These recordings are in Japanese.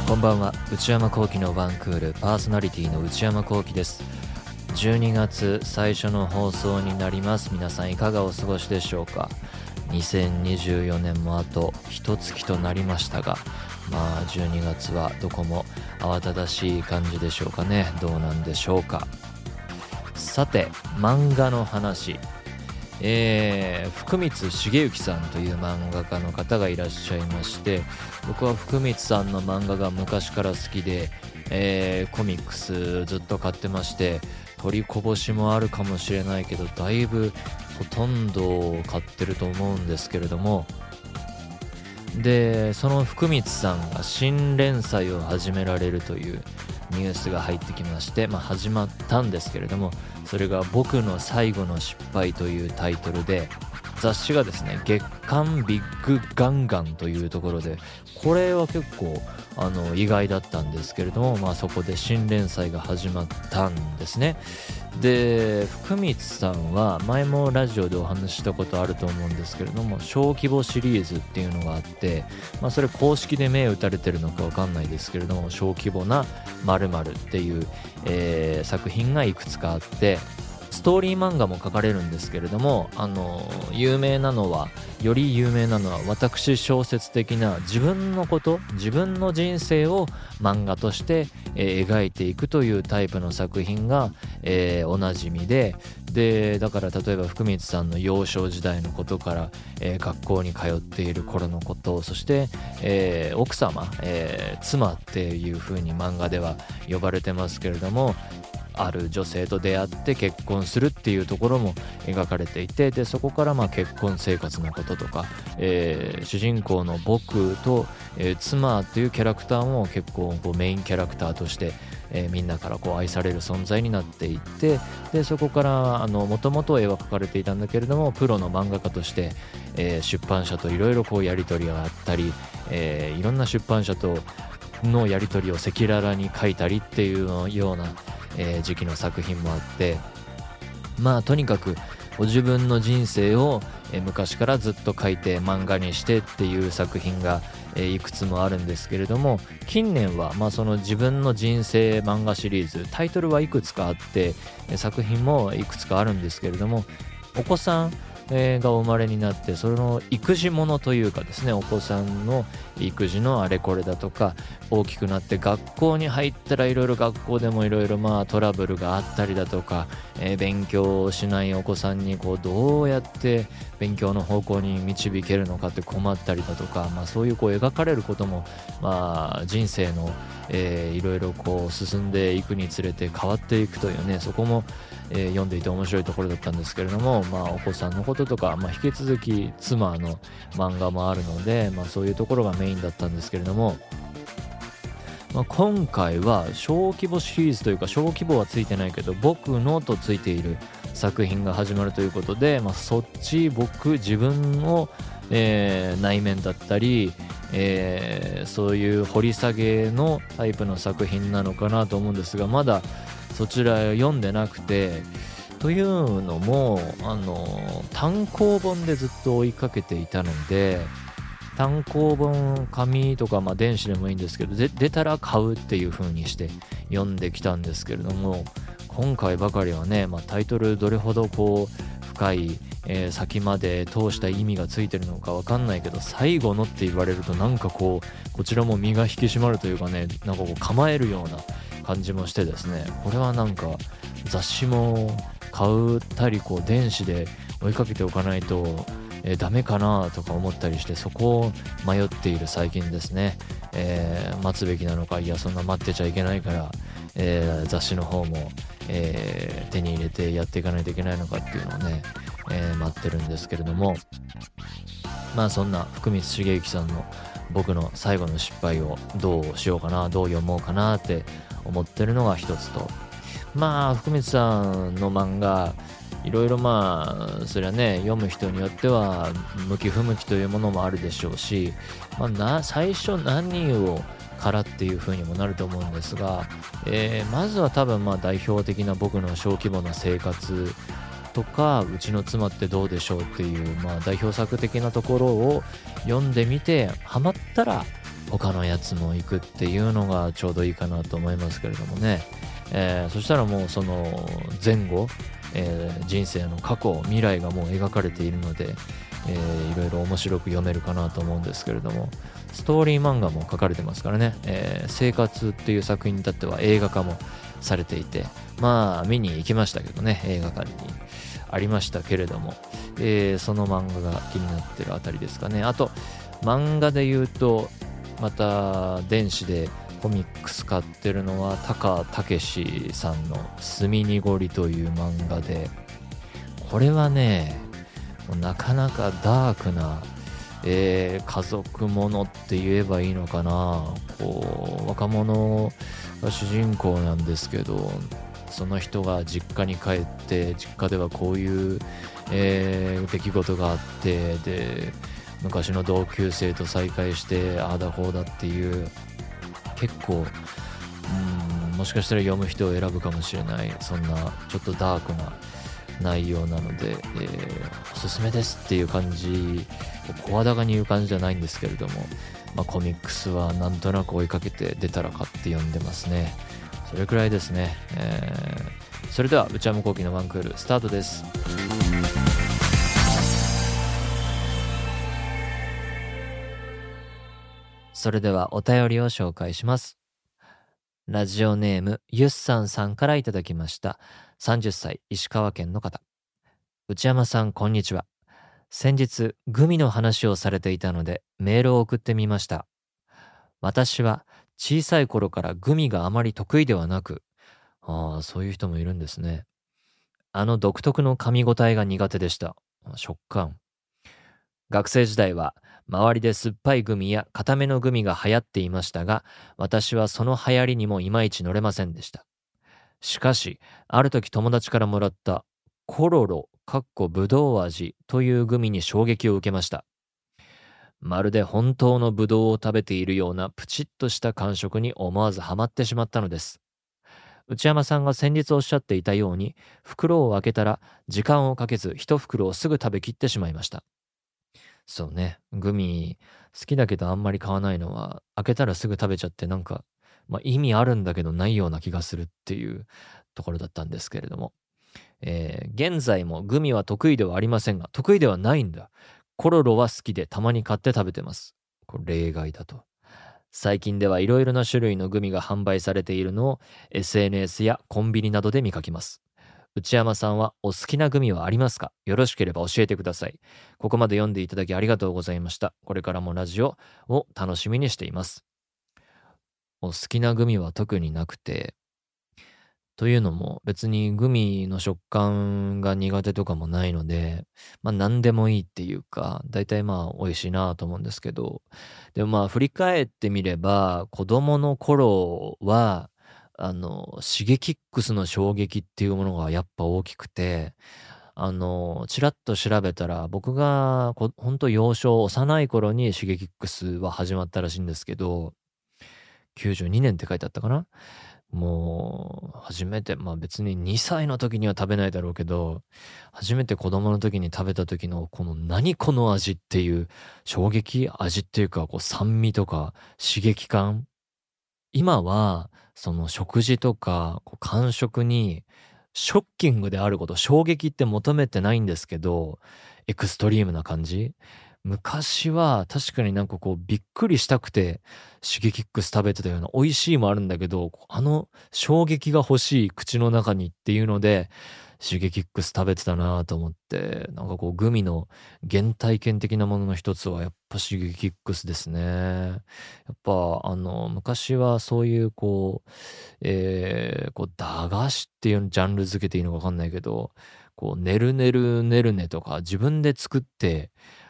こんばんは。内山聖輝のワンクールパーソナリティの内山聖輝です。12月最初の放送になります。皆さんいかがお過ごしでしょうか。2024年もあと一月となりましたが、12月はどこも慌ただしい感じでしょうかね。どうなんでしょうか。さて、漫画の話、福光茂之さんという漫画家の方がいらっしゃいまして、僕は福光さんの漫画が昔から好きで、コミックスずっと買ってまして、取りこぼしもあるかもしれないけど、だいぶほとんど買ってると思うんですけれども、でその福光さんが新連載を始められるというニュースが入ってきまして、始まったんですけれども、それが僕の最後の失敗というタイトルで、雑誌がですね、月刊ビッグガンガンというところで、これは結構意外だったんですけれども、そこで新連載が始まったんですね。で、福光さんは前もラジオでお話ししたことあると思うんですけれども、小規模シリーズっていうのがあって、それ公式で銘打たれてるのかわかんないですけれども、小規模な〇〇っていう、作品がいくつかあって、ストーリー漫画も書かれるんですけれども、有名なのは私小説的な自分のこと、自分の人生を漫画として、描いていくというタイプの作品が、おなじみで、だから例えば福光さんの幼少時代のことから、学校に通っている頃のこと、そして、奥様、妻っていう風に漫画では呼ばれてますけれども、ある女性と出会って結婚するっていうところも描かれていて、でそこから結婚生活のこととか、主人公の僕と、妻っていうキャラクターも結構メインキャラクターとして、みんなから愛される存在になっていって、でそこからもともと絵は描かれていたんだけれども、プロの漫画家として、出版社といろいろやり取りがあったり、いろんな出版社とのやり取りを赤裸々に書いたりっていうような時期の作品もあって、とにかく自分の人生を昔からずっと書いて漫画にしてっていう作品がいくつもあるんですけれども、近年はその自分の人生漫画シリーズ、タイトルはいくつかあって作品もいくつかあるんですけれども、お子さんがお生まれになって、その育児ものというかですね、お子さんの育児のあれこれだとか、大きくなって学校に入ったらいろいろ学校でもいろいろトラブルがあったりだとか、勉強をしないお子さんにどうやって勉強の方向に導けるのかって困ったりだとか、そういう描かれることも、人生の、いろいろ進んでいくにつれて変わっていくというね、そこも読んでいて面白いところだったんですけれども、お子さんのこととか、引き続き妻の漫画もあるので、そういうところがメインだったんですけれども、今回は小規模シリーズというか、小規模はついてないけど僕のとついている作品が始まるということで、そっち自分の、内面だったり、そういう掘り下げのタイプの作品なのかなと思うんですが、まだそちら読んでなくて、というのも単行本でずっと追いかけていたので、単行本紙とか電子でもいいんですけど、出たら買うっていう風にして読んできたんですけれども、今回ばかりはね、タイトルどれほど深い、先まで通した意味がついてるのかわかんないけど、最後のって言われるとなんかこちらも身が引き締まるというかね、なんか構えるような感じもしてですね、これはなんか雑誌も買ったり電子で追いかけておかないとダメかなとか思ったりして、そこを迷っている最近ですね。待つべきなのか、いやそんな待ってちゃいけないから、雑誌の方も、手に入れてやっていかないといけないのかっていうのをね、待ってるんですけれども、そんな福光茂之さんの僕の最後の失敗をどうしようかな、どう読もうかなって思ってるのが一つと、福光さんの漫画いろいろそれはね、読む人によっては向き不向きというものもあるでしょうし、最初何をからっていう風にもなると思うんですが、まずは多分代表的な僕の小規模な生活とか、うちの妻ってどうでしょうっていう、代表作的なところを読んでみて、ハマったら他のやつも行くっていうのがちょうどいいかなと思いますけれどもね。そしたらもうその前後、人生の過去未来がもう描かれているので、いろいろ面白く読めるかなと思うんですけれども、ストーリー漫画も書かれてますからね、生活っていう作品に至っては映画化もされていて、まあ見に行きましたけどね、映画館にありましたけれども、その漫画が気になってるあたりですかね。あと漫画で言うと、また電子でコミックス買ってるのは高武史さんの墨濁りという漫画で、これはねなかなかダークな、家族ものって言えばいいのかな。こう若者が主人公なんですけど、その人が実家に帰って実家ではこういう、出来事があって、で昔の同級生と再会してああだこうだっていう、結構もしかしたら読む人を選ぶかもしれない、そんなちょっとダークな内容なので、おすすめですっていう感じ、声高に言う感じじゃないんですけれども、コミックスはなんとなく追いかけて出たら買って読んでますね。それくらいですね。それでは内山聖輝のワンクールスタートです。それではお便りを紹介します。ラジオネームゆっさんさんからいただきました。30歳石川県の方。内山さんこんにちは。先日グミの話をされていたのでメールを送ってみました。私は小さい頃からグミがあまり得意ではなく、そういう人もいるんですね。独特の噛み応えが苦手でした。食感。学生時代は周りで酸っぱいグミや固めのグミが流行っていましたが、私はその流行りにもいまいち乗れませんでした。しかし、ある時友達からもらったコロロぶどう味というグミに衝撃を受けました。まるで本当のブドウを食べているようなプチッとした感触に思わずハマってしまったのです。内山さんが先日おっしゃっていたように、袋を開けたら時間をかけず一袋をすぐ食べきってしまいました。そうね、グミ好きだけどあんまり買わないのは、開けたらすぐ食べちゃってなんか、意味あるんだけどないような気がするっていうところだったんですけれども、現在もグミは得意ではありませんが、得意ではないんだ。コロロは好きでたまに買って食べてます。これ例外だと。最近ではいろいろな種類のグミが販売されているのを SNS やコンビニなどで見かけます。内山さんはお好きなグミはありますか？よろしければ教えてください。ここまで読んでいただきありがとうございました。これからもラジオを楽しみにしています。お好きなグミは特になくて、というのも別にグミの食感が苦手とかもないので、何でもいいっていうか、大体美味しいなと思うんですけど、でも振り返ってみれば、子供の頃は、シゲキックスの衝撃っていうものがやっぱ大きくて、ちらっと調べたら、僕がほんと幼少、幼い頃にシゲキックスは始まったらしいんですけど、92年って書いてあったかな。もう、初めて、別に2歳の時には食べないだろうけど、初めて子供の時に食べた時の、この何この味っていう衝撃味っていうか、酸味とか刺激感。今は、その食事とか、感触に、ショッキングであること、衝撃って求めてないんですけど、エクストリームな感じ。昔は確かにびっくりしたくて、シゲキックス食べてたような、美味しいもあるんだけど、衝撃が欲しい口の中にっていうので、シゲキックス食べてたなと思って、グミの原体験的なものの一つはやっぱシゲキックスですね。やっぱ昔はそういう駄菓子っていうジャンル付けていいのかわかんないけど、ねるねるねるねとか自分で作って、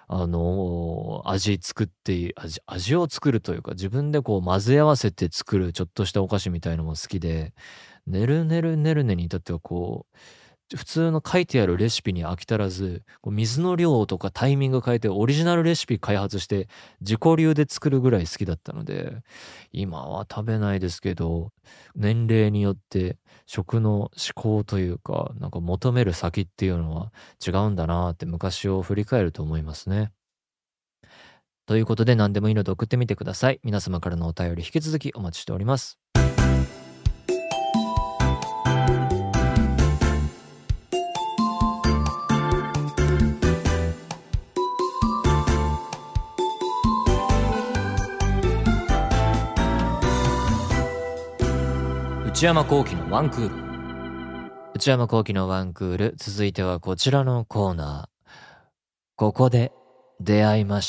味を作るというか、自分で混ぜ合わせて作るちょっとしたお菓子みたいのも好きで、ねるねるねるねに至っては普通の書いてあるレシピに飽き足らず、水の量とかタイミング変えてオリジナルレシピ開発して自己流で作るぐらい好きだったので、今は食べないですけど、年齢によって食の思考というか、求める先っていうのは違うんだなって昔を振り返ると思いますね。 ということで何でもいいので送ってみてください。皆様からのお便り引き続きお待ちしております。内山聖輝のワンクール。内山聖輝のワンクール、続いてはこちらのコーナー。ここで出会いました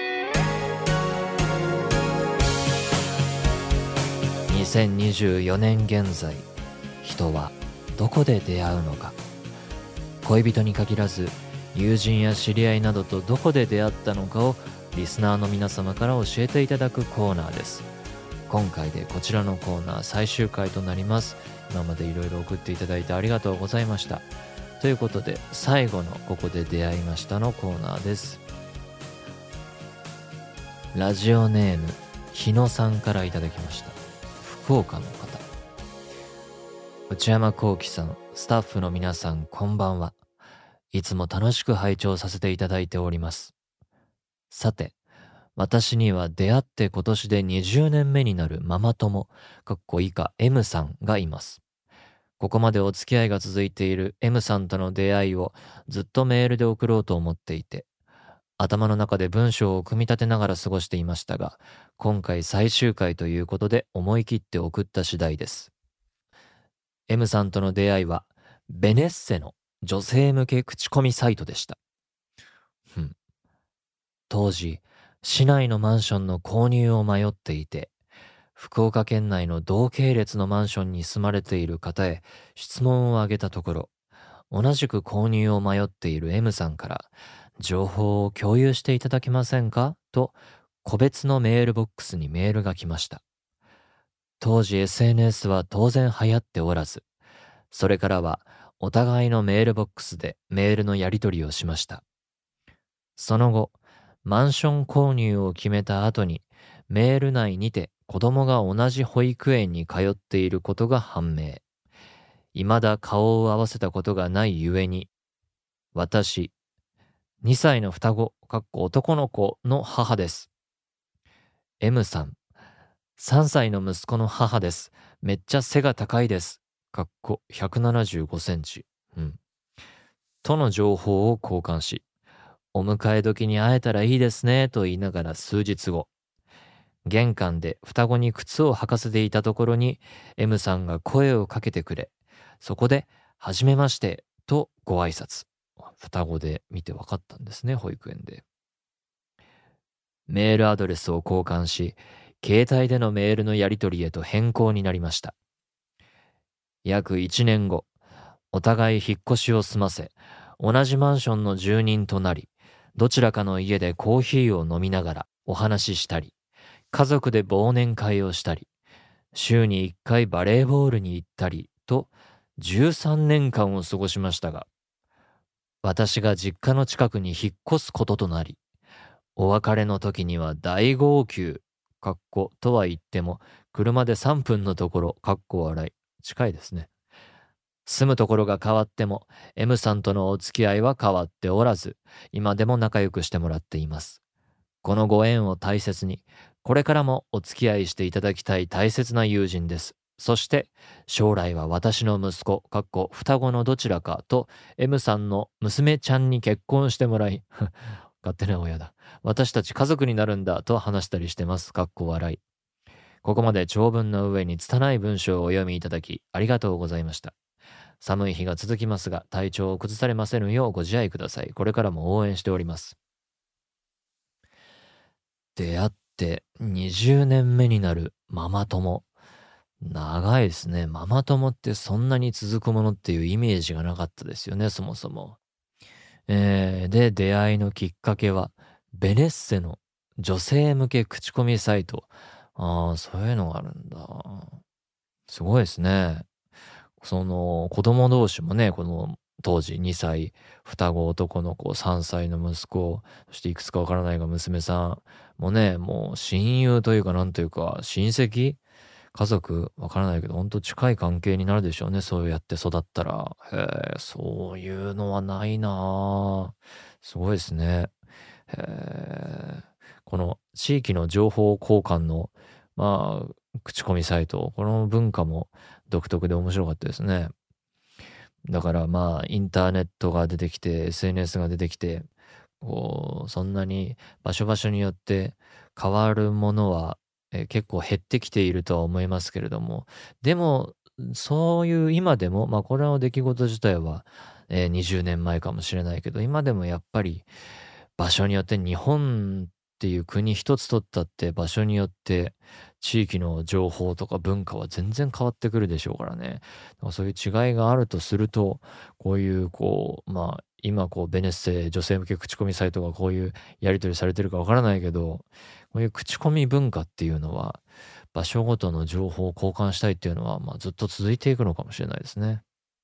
。2024年現在、人はどこで出会うのか。恋人に限らず、友人や知り合いなどとどこで出会ったのかをリスナーの皆様から教えていただくコーナーです。今回でこちらのコーナー最終回となります。今までいろいろ送っていただいてありがとうございました。ということで最後のここで出会いましたのコーナーです。ラジオネーム日野さんからいただきました。福岡の方。内山聖輝さん、スタッフの皆さん、こんばんは。いつも楽しく拝聴させていただいております。さて、私には出会って今年で20年目になるママ友以下 M さんがいます。ここまでお付き合いが続いている M さんとの出会いをずっとメールで送ろうと思っていて、頭の中で文章を組み立てながら過ごしていましたが、今回最終回ということで思い切って送った次第です。M さんとの出会いはベネッセの女性向け口コミサイトでした。当時、市内のマンションの購入を迷っていて、福岡県内の同系列のマンションに住まれている方へ質問を挙げたところ、同じく購入を迷っている M さんから情報を共有していただけませんかと個別のメールボックスにメールが来ました。当時 SNS は当然流行っておらず、それからはお互いのメールボックスでメールのやり取りをしました。その後、マンション購入を決めた後にメール内にて子供が同じ保育園に通っていることが判明。未だ顔を合わせたことがないゆえに、私、2歳の双子、男の子の母です。M さん、3歳の息子の母です。めっちゃ背が高いです。175センチ。との情報を交換し、お迎え時に会えたらいいですねと言いながら数日後、玄関で双子に靴を履かせていたところに M さんが声をかけてくれ、そこではじめましてとご挨拶。双子で見て分かったんですね、保育園で。メールアドレスを交換し、携帯でのメールのやり取りへと変更になりました。約1年後、お互い引っ越しを済ませ、同じマンションの住人となり、どちらかの家でコーヒーを飲みながらお話ししたり、家族で忘年会をしたり、週に1回バレーボールに行ったりと13年間を過ごしましたが、私が実家の近くに引っ越すこととなり、お別れの時には大号泣、とは言っても車で3分のところ、笑い、近いですね。住むところが変わっても M さんとのお付き合いは変わっておらず、今でも仲良くしてもらっています。このご縁を大切に、これからもお付き合いしていただきたい大切な友人です。そして将来は私の息子、双子のどちらかと M さんの娘ちゃんに結婚してもらい、勝手な親だ。私たち家族になるんだと話したりしてます。笑い。ここまで長文の上に拙い文章をお読みいただきありがとうございました。寒い日が続きますが、体調を崩されませんようご自愛ください。これからも応援しております。出会って20年目になるママ友。長いですね。ママ友ってそんなに続くものっていうイメージがなかったですよね、そもそも。で、出会いのきっかけは、ベネッセの女性向け口コミサイト。そういうのがあるんだ。すごいですね。子供同士もね、この当時2歳、双子男の子、3歳の息子、そしていくつかわからないが娘さんもね、もう親友というかなんというか親戚家族わからないけど、ほんと近い関係になるでしょうね。そうやって育ったら。そういうのはないなぁ。すごいですね。 この地域の情報交換の、口コミサイト、この文化も独特で面白かったですね。だからインターネットが出てきて、SNS が出てきて、そんなに場所場所によって変わるものは、結構減ってきているとは思いますけれども、でも、そういう今でも、これの出来事自体は、20年前かもしれないけど、今でもやっぱり場所によって日本っていう国一つ取ったって場所によって地域の情報とか文化は全然変わってくるでしょうからね。だからそういう違いがあるとすると、こういう今ベネッセ女性向け口コミサイトがこういうやり取りされてるかわからないけど、こういう口コミ文化っていうのは場所ごとの情報を交換したいっていうのはずっと続いていくのかもしれないですね。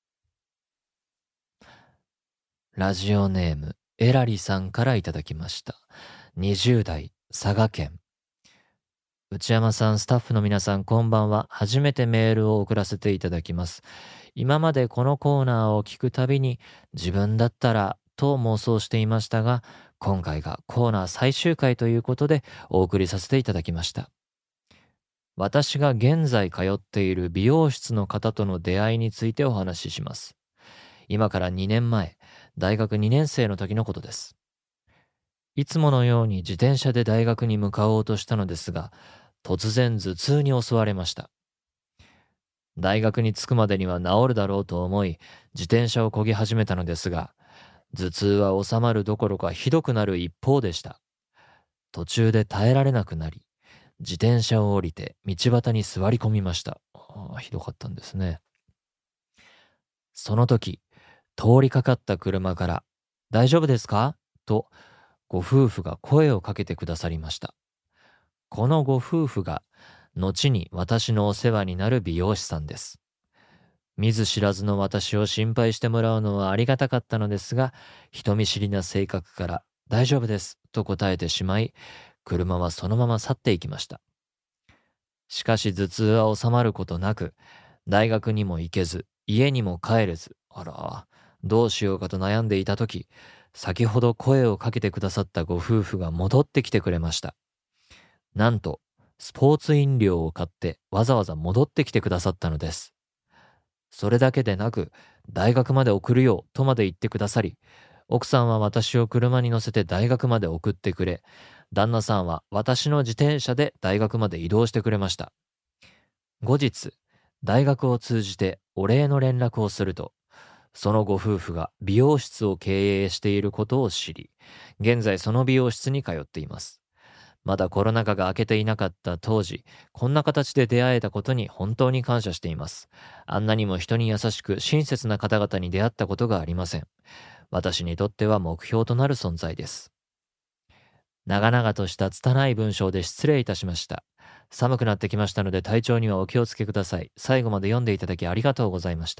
ラジオネームエラリさんからいただきました。20代佐賀県。内山さん、スタッフの皆さん、こんばんは。初めてメールを送らせていただきます。今までこのコーナーを聞くたびに自分だったらと妄想していましたが、今回がコーナー最終回ということでお送りさせていただきました。私が現在通っている美容室の方との出会いについてお話しします。今から2年前、大学2年生の時のことです。いつものように自転車で大学に向かおうとしたのですが、突然頭痛に襲われました。大学に着くまでには治るだろうと思い、自転車を漕ぎ始めたのですが、頭痛は収まるどころかひどくなる一方でした。途中で耐えられなくなり、自転車を降りて道端に座り込みました。ひどかったんですね。その時、通りかかった車から、大丈夫ですかと、ご夫婦が声をかけてくださりました。このご夫婦が、後に私のお世話になる美容師さんです。見ず知らずの私を心配してもらうのはありがたかったのですが、人見知りな性格から大丈夫ですと答えてしまい、車はそのまま去っていきました。しかし頭痛は収まることなく、大学にも行けず、家にも帰れず、どうしようかと悩んでいたとき、先ほど声をかけてくださったご夫婦が戻ってきてくれました。なんと、スポーツ飲料を買ってわざわざ戻ってきてくださったのです。それだけでなく、大学まで送るよとまで言ってくださり、奥さんは私を車に乗せて大学まで送ってくれ、旦那さんは私の自転車で大学まで移動してくれました。後日、大学を通じてお礼の連絡をすると、そのご夫婦が美容室を経営していることを知り、現在その美容室に通っています。まだコロナ禍が明けていなかった当時、こんな形で出会えたことに本当に感謝しています。あんなにも人に優しく親切な方々に出会ったことがありません。私にとっては目標となる存在です。長々とした拙い文章で失礼いたしました。寒くなってきましたので体調にはお気をつけください。最後まで読んでいただきありがとうございました。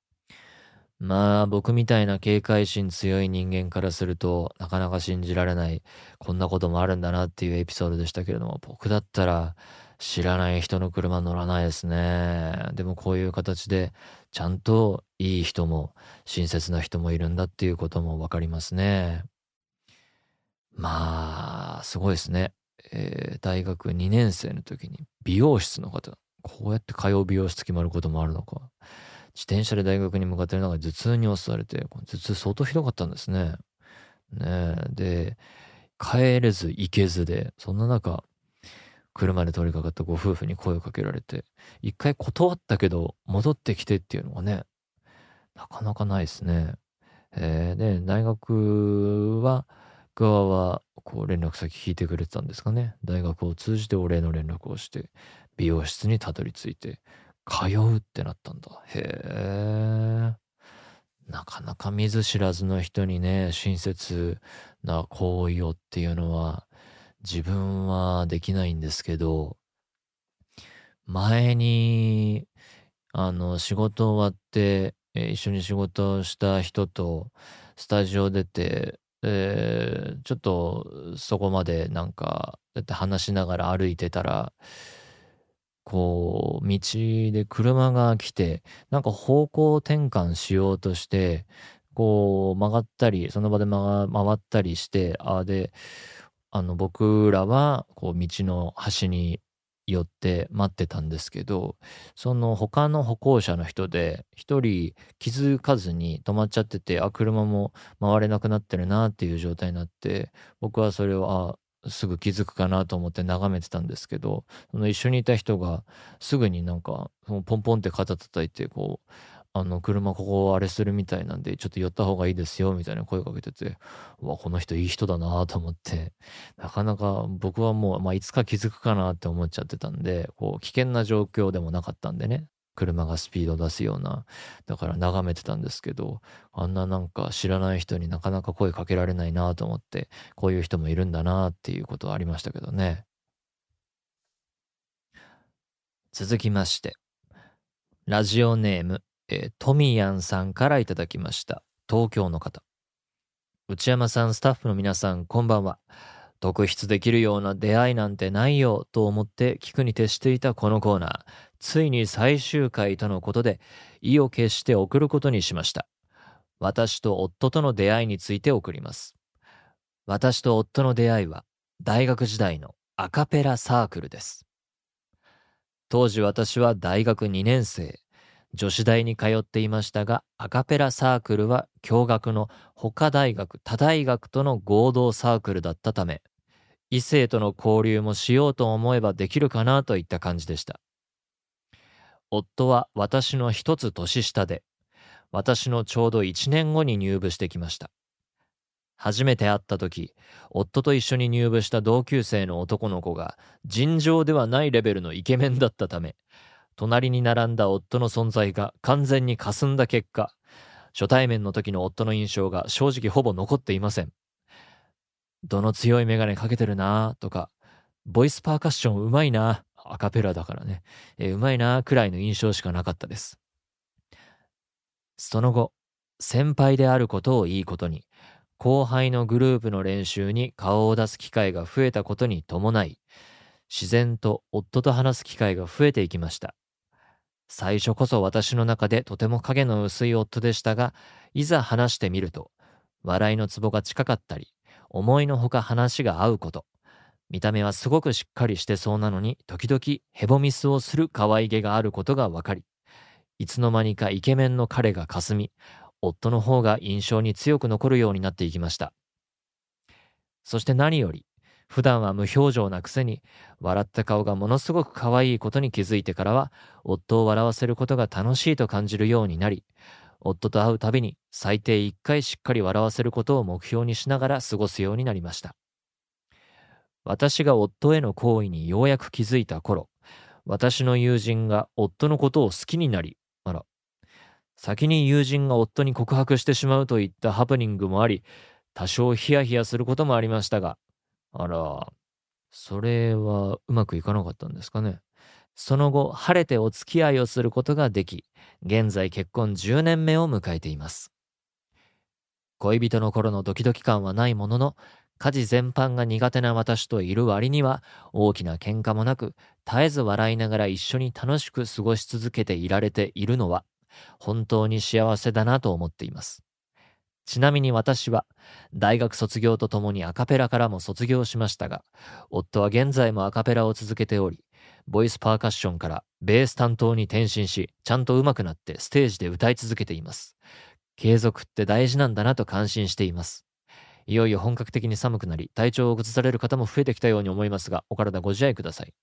僕みたいな警戒心強い人間からするとなかなか信じられない、こんなこともあるんだなっていうエピソードでしたけれども、僕だったら知らない人の車乗らないですね。でもこういう形でちゃんといい人も親切な人もいるんだっていうこともわかりますね。すごいですね。大学2年生の時に美容室の方、こうやって通う美容室決まることもあるのか。自転車で大学に向かってる中で頭痛に襲われて、頭痛相当ひどかったんですね。で、帰れず行けずで、そんな中、車で通りかかったご夫婦に声をかけられて、一回断ったけど戻ってきてっていうのがね、なかなかないですね。で、大学側は、連絡先聞いてくれてたんですかね。大学を通じてお礼の連絡をして、美容室にたどり着いて、通うってなったんだ。へえ。なかなか見ず知らずの人にね、親切な行為をっていうのは、自分はできないんですけど、前に、仕事終わって、一緒に仕事をした人と、スタジオ出て、ちょっとそこまでだって話しながら歩いてたら、道で車が来て、方向転換しようとして、曲がったり、その場で回ったりして、で、 僕らはこう道の端に寄って待ってたんですけど、その他の歩行者の人で一人気づかずに止まっちゃってて、車も回れなくなってるなっていう状態になって、僕はそれを、すぐ気づくかなと思って眺めてたんですけど、その一緒にいた人がすぐになんか、そのポンポンって肩叩いて、こう、車ここあれするみたいなんで、ちょっと寄った方がいいですよみたいな声かけてて、うわ、この人いい人だなと思って、なかなか僕はもう、いつか気づくかなって思っちゃってたんで、こう、危険な状況でもなかったんでね、車がスピード出すような、だから眺めてたんですけど、あんななんか知らない人になかなか声かけられないなと思って、こういう人もいるんだなっていうことはありましたけどね。続きまして、ラジオネーム、トミヤンさんからいただきました。東京の方。内山さん、スタッフの皆さん、こんばんは。特筆できるような出会いなんてないよと思って聞くに徹していたこのコーナー。ついに最終回とのことで、意を決して送ることにしました。私と夫との出会いについて送ります。私と夫の出会いは、大学時代のアカペラサークルです。当時私は大学2年生。女子大に通っていましたが、アカペラサークルは共学の他大学、他大学との合同サークルだったため、異性との交流もしようと思えばできるかなといった感じでした。夫は私の一つ年下で、私のちょうど1年後に入部してきました。初めて会った時、夫と一緒に入部した同級生の男の子が尋常ではないレベルのイケメンだったため、隣に並んだ夫の存在が完全に霞んだ結果、初対面の時の夫の印象が正直ほぼ残っていません。どの強いメガネかけてるなとか、ボイスパーカッションうまいな、アカペラだからね、うまいなくらいの印象しかなかったです。その後、先輩であることをいいことに、後輩のグループの練習に顔を出す機会が増えたことに伴い、自然と夫と話す機会が増えていきました。最初こそ私の中でとても影の薄い夫でしたが、いざ話してみると、笑いのツボが近かったり、思いのほか話が合うこと、見た目はすごくしっかりしてそうなのに、時々ヘボミスをする可愛げがあることがわかり、いつの間にかイケメンの彼が霞み、夫の方が印象に強く残るようになっていきました。そして何より、普段は無表情なくせに、笑った顔がものすごく可愛いことに気づいてからは、夫を笑わせることが楽しいと感じるようになり、夫と会うたびに最低1回しっかり笑わせることを目標にしながら過ごすようになりました。私が夫への行為にようやく気づいた頃、私の友人が夫のことを好きになり、先に友人が夫に告白してしまうといったハプニングもあり、多少ヒヤヒヤすることもありましたが、あら、それはうまくいかなかったんですかね。その後、晴れてお付き合いをすることができ、現在結婚10年目を迎えています。恋人の頃のドキドキ感はないものの、家事全般が苦手な私といる割には、大きな喧嘩もなく、絶えず笑いながら一緒に楽しく過ごし続けていられているのは、本当に幸せだなと思っています。ちなみに私は、大学卒業とともにアカペラからも卒業しましたが、夫は現在もアカペラを続けており、ボイスパーカッションからベース担当に転身し、ちゃんと上手くなってステージで歌い続けています。継続って大事なんだなと感心しています。いよいよ本格的に寒くなり、体調を崩される方も増えてきたように思いますが、お体ご自愛ください。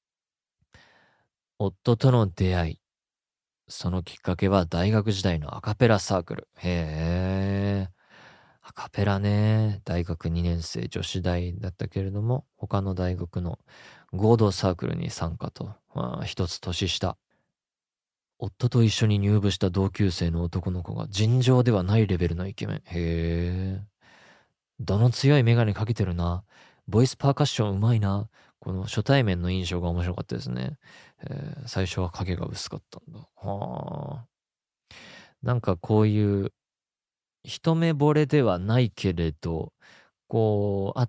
夫との出会い。そのきっかけは大学時代のアカペラサークル。へえ。アカペラね。大学2年生女子大だったけれども、他の大学の合同サークルに参加と。一つ年下。夫と一緒に入部した同級生の男の子が尋常ではないレベルのイケメン。へえ。どの強いメガネかけてるな。ボイスパーカッションうまいな。この初対面の印象が面白かったですね。最初は影が薄かったんだ。はあ。なんかこういう一目惚れではないけれど、こう会って、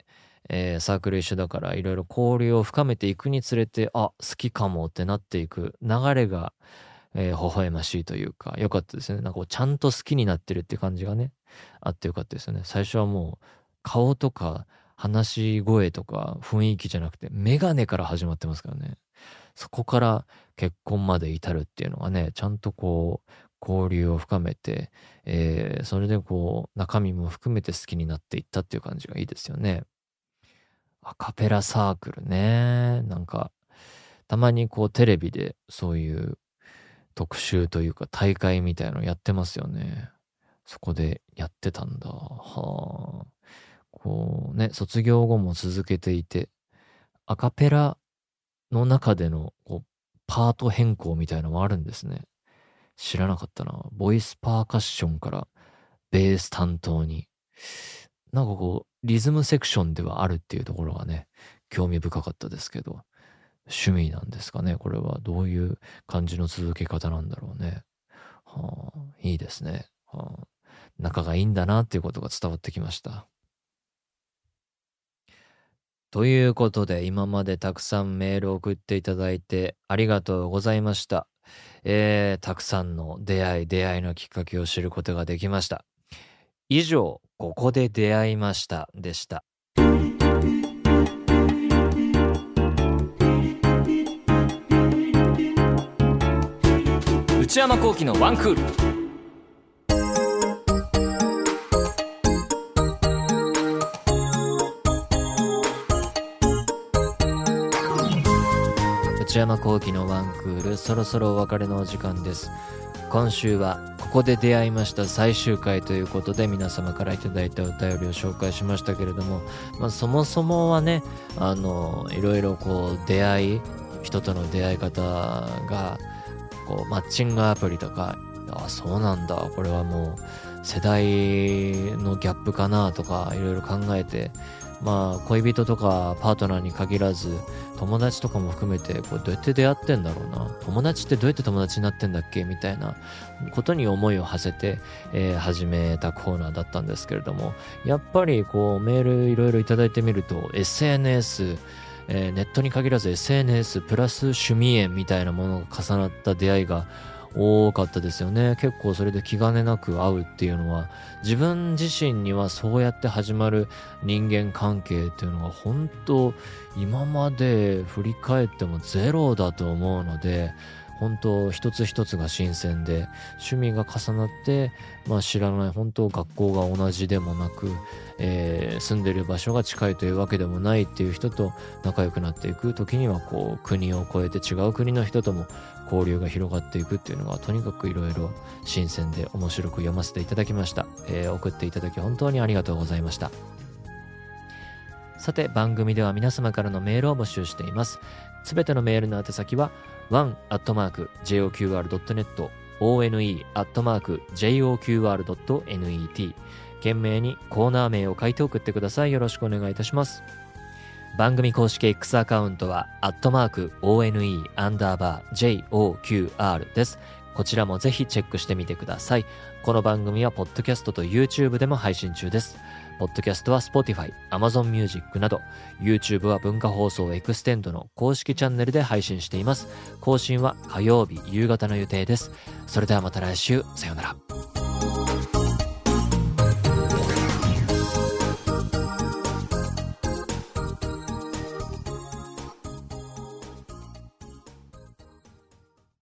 サークル一緒だからいろいろ交流を深めていくにつれて、好きかもってなっていく流れが、微笑ましいというか、良かったですね。なんかこうちゃんと好きになってるって感じがね、あって良かったですよね。最初はもう顔とか話し声とか雰囲気じゃなくてメガネから始まってますからね。そこから結婚まで至るっていうのがね、ちゃんとこう交流を深めて、それでこう中身も含めて好きになっていったっていう感じがいいですよね。アカペラサークルね。なんかたまにこうテレビでそういう特集というか大会みたいなのやってますよね。そこでやってたんだ。はあ。こうね、卒業後も続けていて、アカペラの中でのこうパート変更みたいなのもあるんですね。知らなかったな。ボイスパーカッションからベース担当に。なんかこう、リズムセクションではあるっていうところがね、興味深かったですけど、趣味なんですかね。これはどういう感じの続け方なんだろうね。はあ、いいですね。はあ、仲がいいんだなっていうことが伝わってきました。ということで、今までたくさんメールを送っていただいてありがとうございました。たくさんの出会いのきっかけを知ることができました。以上、ここで出会いましたでした。内山聖輝のワンクール。内山聖輝のワンクール、そろそろお別れのお時間です。今週はここで出会いました最終回ということで、皆様からいただいたお便りを紹介しましたけれども、そもそもはね、いろいろこう人との出会い方がこうマッチングアプリとか、そうなんだ、これはもう世代のギャップかなとかいろいろ考えて、恋人とかパートナーに限らず友達とかも含めてこうどうやって出会ってんだろうな、友達ってどうやって友達になってんだっけみたいなことに思いを馳せて、始めたコーナーだったんですけれども、やっぱりこうメールいろいろいただいてみると SNS、ネットに限らず SNS プラス趣味縁みたいなものが重なった出会いが多かったですよね。結構それで気兼ねなく会うっていうのは、自分自身にはそうやって始まる人間関係っていうのが本当今まで振り返ってもゼロだと思うので、本当一つ一つが新鮮で、趣味が重なって、知らない、本当学校が同じでもなく、住んでる場所が近いというわけでもないっていう人と仲良くなっていく、時にはこう国を越えて違う国の人とも交流が広がっていくっていうのが、とにかくいろいろ新鮮で面白く読ませていただきました。送っていただき本当にありがとうございました。さて、番組では皆様からのメールを募集しています。すべてのメールの宛先は one@joqr.net one@joqr.net 懸命にコーナー名を書いて送ってください。よろしくお願いいたします。番組公式 X アカウントは@one_joqr です。こちらもぜひチェックしてみてください。この番組はポッドキャストと YouTube でも配信中です。ポッドキャストは Spotify、Amazon Music など、YouTube は文化放送エクステンドの公式チャンネルで配信しています。更新は火曜日夕方の予定です。それではまた来週、さようなら。